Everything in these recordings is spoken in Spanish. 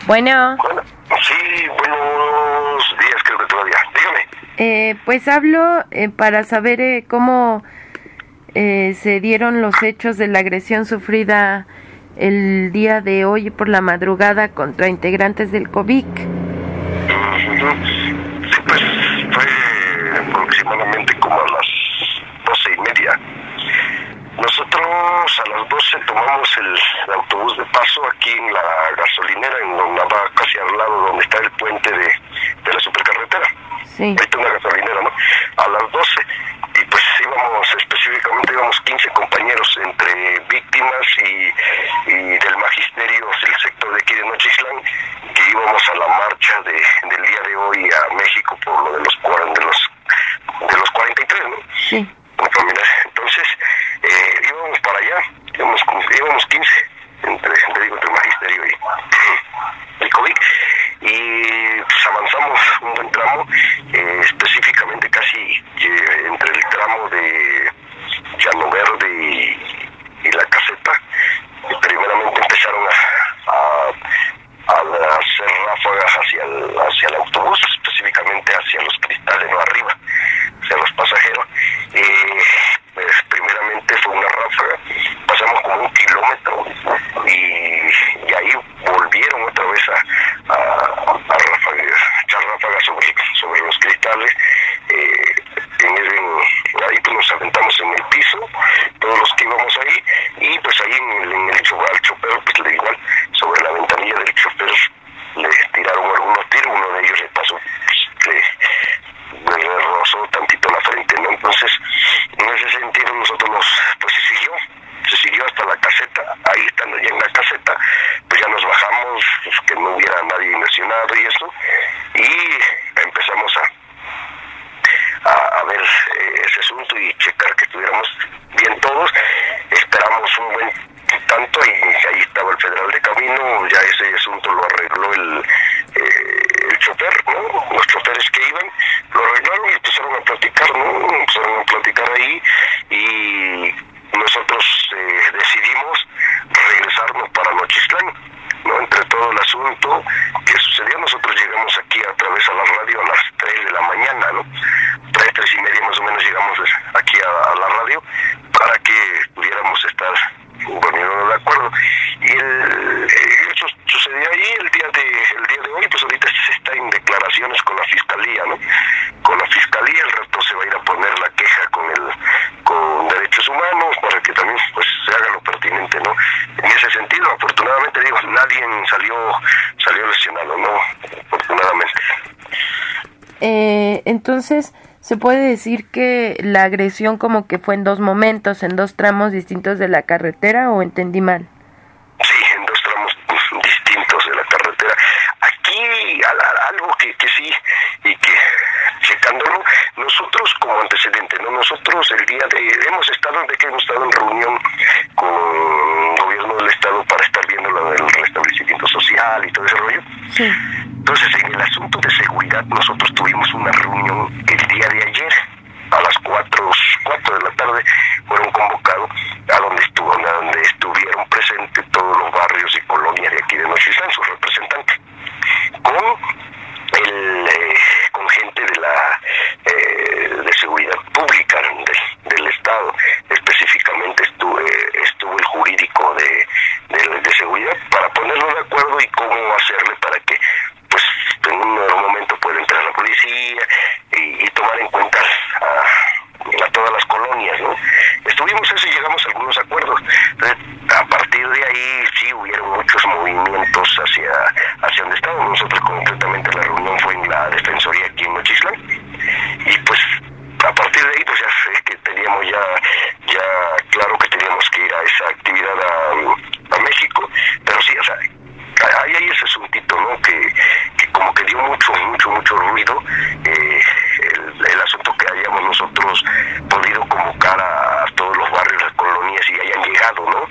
Bueno. Bueno, sí, buenos días, creo que todavía. Dígame. Pues hablo para saber cómo se dieron los hechos de la agresión sufrida el día de hoy por la madrugada contra integrantes del COVIC. Sí, pues fue aproximadamente como a las 12:30. Nosotros a las 12 tomamos el autobús de paso aquí en la gasolinera, en donde va casi al lado donde está el puente de la supercarretera. Sí. Ahí está una gasolinera, ¿no? A las 12. Y pues específicamente íbamos 15 compañeros entre víctimas y del magisterio del sector de aquí de Nochislán, que íbamos a la marcha del día de hoy a México por lo de los 43, ¿no? Sí. Entonces, íbamos para allá, íbamos 15, entre el magisterio y el COVID, y pues avanzamos un buen tramo, específicamente casi entre el tramo de Llano Verde y la caseta. Primeramente empezaron a hacer ráfagas hacia el autobús, específicamente hacia los cristales, no arriba, hacia los pasajeros. Pues primeramente fue una ráfaga, pasamos como 1 kilómetro y ahí volvieron otra vez a echar ráfagas sobre los cristales. Ahí pues nos aventamos en el piso, todos los que íbamos ahí, y pues ahí al chofer, pues igual, sobre la ventanilla del chofer le tiraron algunos tiros, uno de ellos le pasó, le rozó tantito la frente, ¿no? Entonces, en ese sentido nosotros se siguió hasta la caseta. Ahí estando ya en la caseta, pues ya nos bajamos, pues, que no hubiera nadie lesionado y eso, y empezamos a ver ese asunto y checar que estuviéramos bien todos. Esperamos un buen tanto y ahí estaba el federal de camino. Ya ese asunto lo arregló el chofer, ¿no? Los choferes que iban lo arreglaron y empezaron a platicar, ¿no? Empezaron a platicar ahí y nosotros decidimos regresarnos para Nochislán, ¿no? Entre todo el asunto que sucedió, nosotros llegamos aquí a través a la radio a las 3 de la mañana, ¿no? 3:30 más o menos llegamos aquí a la radio para que pudiéramos estar poniéndonos de acuerdo. Y el hecho sucedió ahí el día de hoy, pues ahorita se está en declaraciones con la fiscalía, ¿no? Con la fiscalía, el rato se va a ir a poner la queja con derechos humanos para que también pues se haga lo pertinente, ¿no? En ese sentido, afortunadamente digo, nadie salió lesionado, ¿no? Afortunadamente. Entonces, ¿se puede decir que la agresión como que fue en dos momentos, en dos tramos distintos de la carretera, o entendí mal? Sí, en dos tramos distintos de la carretera. Aquí algo que sí, y que checándolo, nosotros como antecedente, ¿no? Nosotros hemos estado en reunión con el gobierno del estado para estar viendo lo del restablecimiento social y todo ese rollo. Sí. Entonces, en el asunto de seguridad, nosotros tuvimos una reunión el día de ayer, a las 4 de la tarde, fueron convocados a donde estuvieron presentes todos los barrios y colonias de aquí de Nochislán, sus representantes, con gente de seguridad pública del estado. Específicamente estuvo el jurídico de seguridad para ponernos de acuerdo y cómo hacerle para que pues en un momento pueda entrar la policía y tomar en cuenta a todas las colonias, ¿no? Estuvimos eso y llegamos a algunos acuerdos. Entonces, a partir de ahí sí hubieron muchos movimientos hacia donde estábamos. Nosotros concretamente la reunión fue en la Defensoría aquí en Nochislán y pues a partir de ahí pues ya es que teníamos ya claro que teníamos que ir a esa actividad a México, pero sí, o sea, ahí hay ese asuntito, ¿no? Que como que dio mucho ruido, el asunto que hayamos nosotros podido convocar a todos los barrios, las colonias y hayan llegado, ¿no?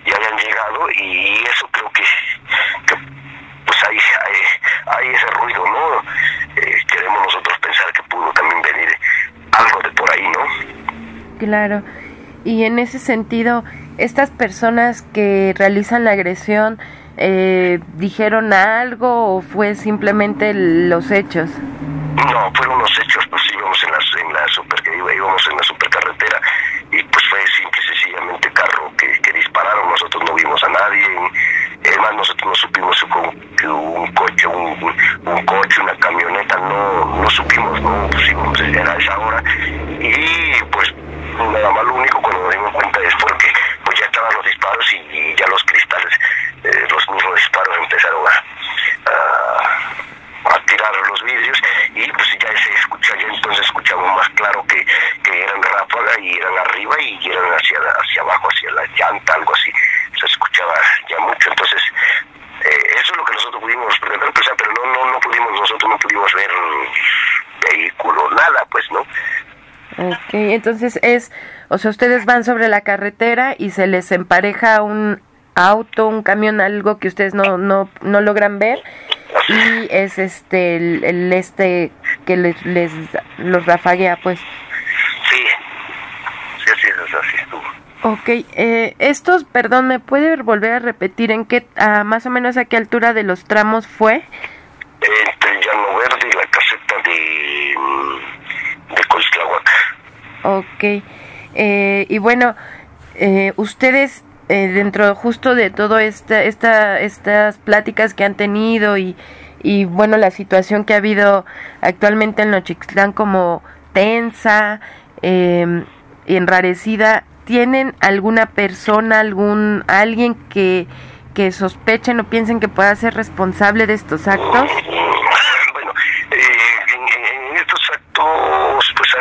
Y eso creo que pues hay ese ruido, ¿no? Queremos nosotros pensar que pudo también venir algo de por ahí, ¿no? Claro. Y en ese sentido, estas personas que realizan la agresión, dijeron algo o fue simplemente los hechos? No, fueron los hechos, pues íbamos íbamos en la supercarretera y pues fue simple y sencillamente carro que dispararon. Nosotros no vimos a nadie, además nosotros no supimos que un coche, una camioneta, no supimos, no, pues íbamos, era esa hora y pues nada más lo único cuando nos dimos cuenta es porque pues ya estaban los disparos y ya los cristales, los mismos disparos empezaron a tirar los vidrios y pues ya entonces escuchamos más claro que eran ráfagas y eran arriba y eran hacia abajo, hacia la llanta, algo así, se escuchaba ya mucho. Entonces eso es lo que nosotros pudimos pensar, pero nosotros no pudimos ver vehículo, nada, pues, ¿no? Okay, entonces o sea, ustedes van sobre la carretera y se les empareja un auto, un camión, algo que ustedes no logran ver, y es el que los rafaguea, pues. Sí, así estuvo. Okay, estos, perdón, ¿me puede volver a repetir en qué, más o menos a qué altura de los tramos fue? Entre el Llano Verde y la caseta de Coixtlahuaca. Okay, y bueno, ustedes dentro justo de todo estas pláticas que han tenido y bueno, la situación que ha habido actualmente en Nochixtlán como tensa y enrarecida, ¿tienen alguna persona, alguien que sospechen o piensen que pueda ser responsable de estos actos? Bueno, en estos actos, pues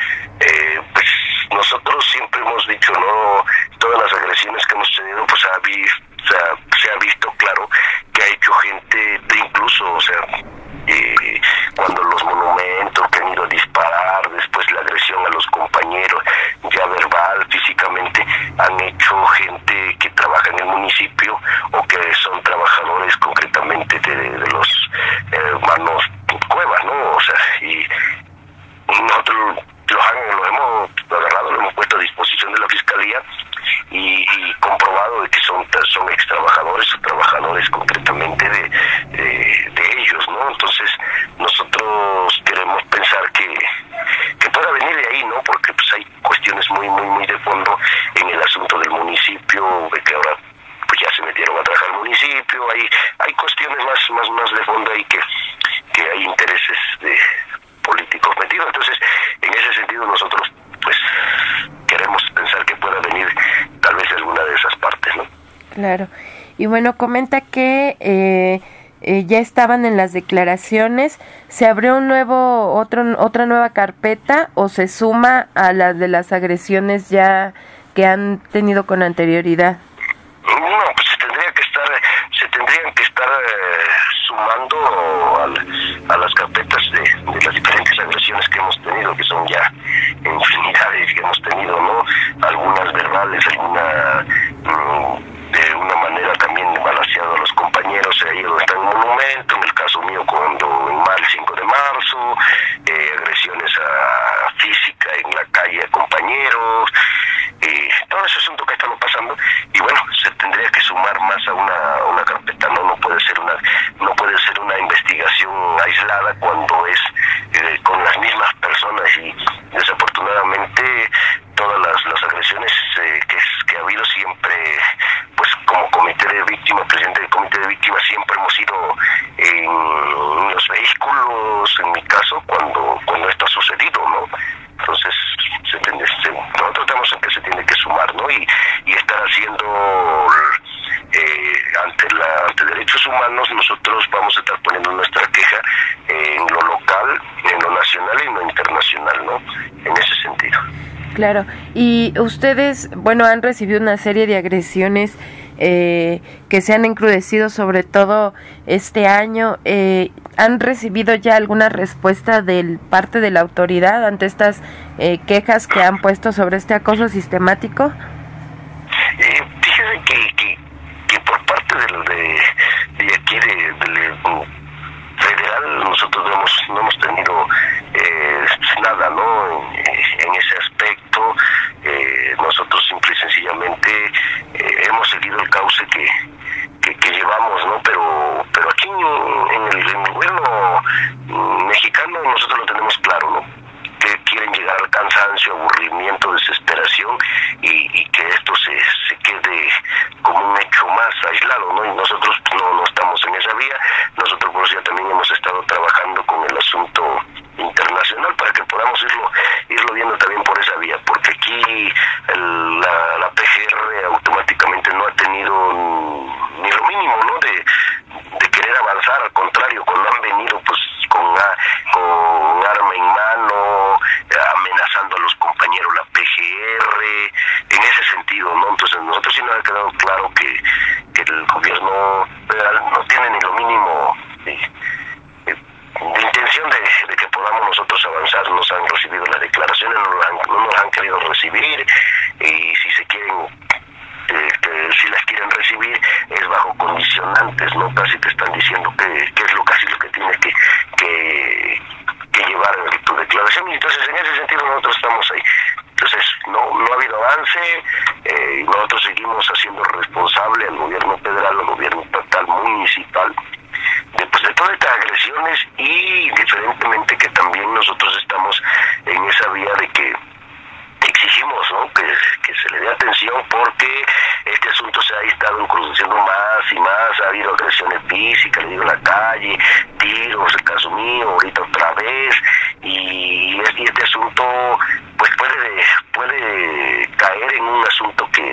nosotros siempre hemos dicho, no, todas las agresiones que hemos tenido, pues se ha visto claro que ha hecho gente, incluso, o sea, cuando los monumentos que han ido a disparar, después la agresión a los compañeros, ya verbal, físicamente, han hecho gente que trabaja en el municipio o que son trabajadores concretamente de los hermanos Cuevas, ¿no? O sea, y nosotros lo hemos agarrado, lo hemos puesto a disposición de la Fiscalía y comprobado de que son ex trabajadores o trabajadores concretamente de ellos, ¿no? Entonces nosotros queremos pensar que pueda venir de ahí, ¿no? Porque pues hay cuestiones muy de fondo en el asunto del municipio, de que ahora pues ya se metieron a trabajar al municipio, hay cuestiones más de fondo ahí que hay intereses políticos metidos. Entonces en ese sentido nosotros pues queremos pensar que pueda venir tal vez alguna de esas partes, ¿no? Claro. Y bueno, comenta que ya estaban en las declaraciones. ¿Se abrió otra nueva carpeta o se suma a la de las agresiones ya que han tenido con anterioridad? No, pues se tendrían que estar sumando a las carpetas de las diferentes agresiones que hemos tenido, que son ya infinidades que hemos tenido, ¿no? Algunas verbales, alguna de una manera también balaseado a los compañeros, ahí donde está el monumento, en el caso mío cuando el 5 de marzo, agresiones física en la calle a compañeros, todo ese asunto que estamos pasando, y bueno, se tendría que sumar más a una carpeta, no puede ser una investigación aislada cuando es con las mismas personas, y desafortunadamente todas las agresiones que ha habido siempre, pues como comité de víctimas, presidente del comité de víctimas, siempre hemos ido en los vehículos, en mi caso, cuando esto ha sucedido, ¿no? Entonces nosotros estamos en que se tiene que sumar, ¿no? Y estar haciendo ante derechos humanos. Nosotros vamos a estar poniendo nuestra queja en lo local, en lo nacional y en lo internacional, ¿no? En ese sentido. Claro. Y ustedes, bueno, han recibido una serie de agresiones que se han encrudecido, sobre todo este año. ¿Han recibido ya alguna respuesta de parte de la autoridad ante estas quejas que han puesto sobre este acoso sistemático? Fíjense que por parte de aquí del federal nosotros no hemos tenido nada, ¿no? En ese aspecto, nosotros simple y sencillamente hemos seguido el cauce que llevamos mexicano nosotros lo tenemos claro, ¿no? Que quieren llegar al cansancio, aburrimiento, desesperación y que esto se quede como un hecho más aislado, ¿no? Y nosotros no estamos en esa vía. Nosotros por eso ya también hemos estado trabajando con el asunto internacional para que podamos irlo viendo también por esa vía, porque aquí la PGR automáticamente no ha tenido ni lo mínimo, ¿no? de querer avanzar, al contrario, cuando han venido pues con arma en mano, amenazando a los compañeros la PGR, en ese sentido, ¿no? Entonces nosotros sí nos ha quedado claro que el gobierno federal no tiene ni lo mínimo de intención de que podamos nosotros avanzar. Nos han recibido las declaraciones, no nos han querido recibir, y si se quieren si las quieren recibir es bajo condicionantes, ¿no? Casi te están diciendo que es lo que tienes que llevar en tu declaración, y entonces en ese sentido nosotros estamos ahí. Entonces no ha habido avance, y nosotros seguimos haciendo responsable al gobierno federal, al gobierno estatal, municipal, de todas estas agresiones, y diferentemente que también nosotros estamos en esa vía de que exigimos, ¿no? que se le dé atención, porque este asunto se ha estado incrudeciendo más y más. Ha habido agresiones físicas, le digo, en la calle, tiros, el caso mío, ahorita otra vez, y este asunto pues puede caer en un asunto que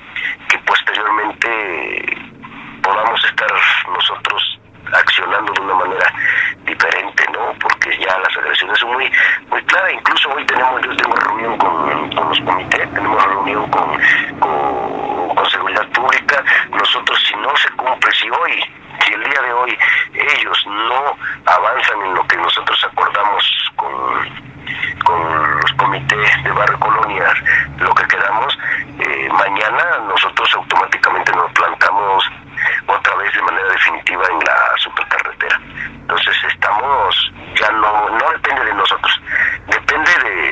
posteriormente podamos estar nosotros accionando de una manera diferente, ¿no? Porque ya las agresiones son muy claras. Incluso hoy yo tengo reunión con los comités, tenemos reunión con seguridad pública. Nosotros, si no se cumple, si el día de hoy ellos no avanzan en lo que nosotros acordamos con los comités de barrio colonias, lo que quedamos, mañana nosotros automáticamente nos plantamos otra vez de manera definitiva en la supercarretera. Entonces ya no depende de nosotros, depende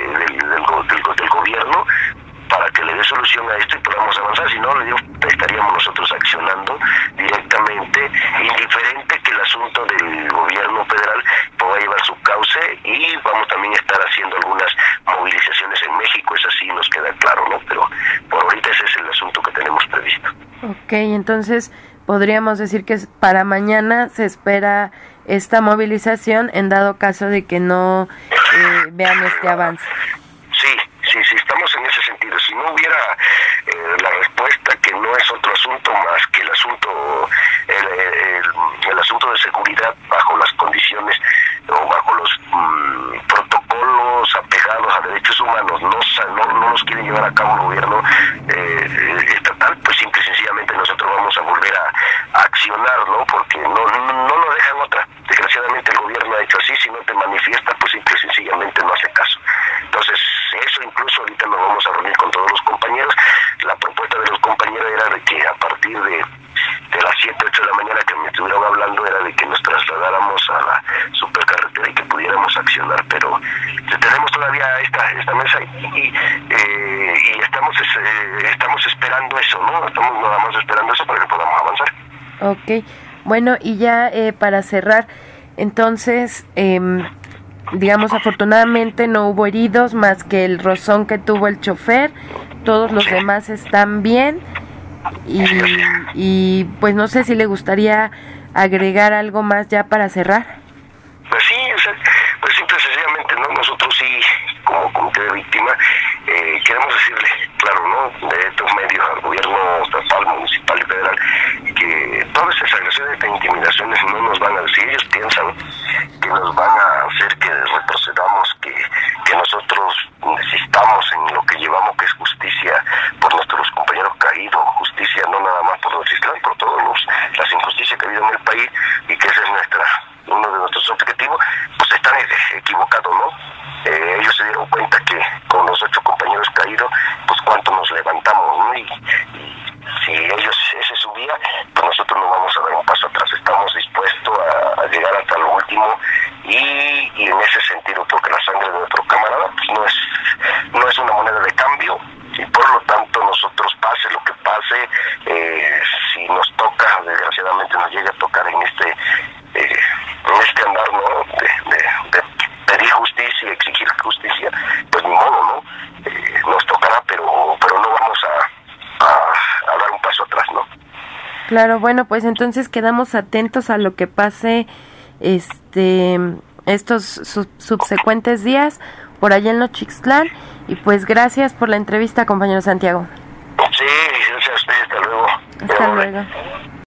del gobierno para que le dé solución a esto y podamos avanzar. Si no, estaríamos nosotros accionando directamente, indiferente que el asunto del gobierno federal pueda llevar su cauce, y vamos también a estar haciendo algunas movilizaciones en México. Eso sí nos queda claro, ¿no? Pero por ahorita ese es el asunto que tenemos previsto. Ok, entonces podríamos decir que para mañana se espera esta movilización en dado caso de que no vean este avance. Sí, estamos en ese sentido. Si no hubiera la respuesta, que no es otro asunto más que el asunto de seguridad bajo las condiciones o bajo los protocolos apegados a derechos humanos, no los quiere llevar a cabo el gobierno estatal, pues simple y sencillamente nosotros vamos a volver a accionar, ¿no? Porque no nos dejan otra. Desgraciadamente el gobierno ha hecho así: si no te manifiestas, pues simple y sencillamente no hace caso. Entonces eso, incluso ahorita nos vamos a reunir con todos los compañeros. La propuesta de los compañeros era de que a partir de las 7, 8 de la mañana que me estuvieron hablando, era de que nos trasladáramos a la supercarretera y que pudiéramos accionar, pero tenemos todavía esta mesa y estamos esperando eso, ¿no? Estamos nada más esperando eso para que podamos avanzar. Ok, bueno, y ya para cerrar, entonces, digamos, afortunadamente no hubo heridos más que el rozón que tuvo el chofer. Todos los demás están bien, y pues no sé si le gustaría agregar algo más ya para cerrar. Pues sí, pues simple y sencillamente, ¿no? Nosotros sí, como comité de víctima, queremos decirle, claro, ¿no?, de estos medios al gobierno estatal, municipal y federal, que todas esas agresiones de intimidaciones no nos van a decir. Ellos piensan que nos van a hacer que retrocedamos, que nosotros insistamos en lo que llevamos, que es justicia por nuestros compañeros caídos, justicia no nada más por los islas, por todas las injusticias que ha habido en el país, y que ese es uno de nuestros objetivos. Pues están equivocados, ¿no? Ellos se dieron cuenta que con los 8 compañeros caídos, pues cuánto nos levantamos, ¿no? Y si ese es su vía, pues nosotros no vamos a dar un paso atrás. Estamos dispuestos a llegar hasta lo último, y en ese sentido, porque la sangre de nuestro camarada pues no es una moneda de cambio, y por lo tanto nosotros, pase lo que pase, si nos toca, desgraciadamente nos llega a tocar en este andar, ¿no?, de Claro, bueno, pues entonces quedamos atentos a lo que pase estos subsecuentes días por allá en Nochixtlán, y pues gracias por la entrevista, compañero Santiago. Sí, gracias a usted, hasta luego. Hasta luego.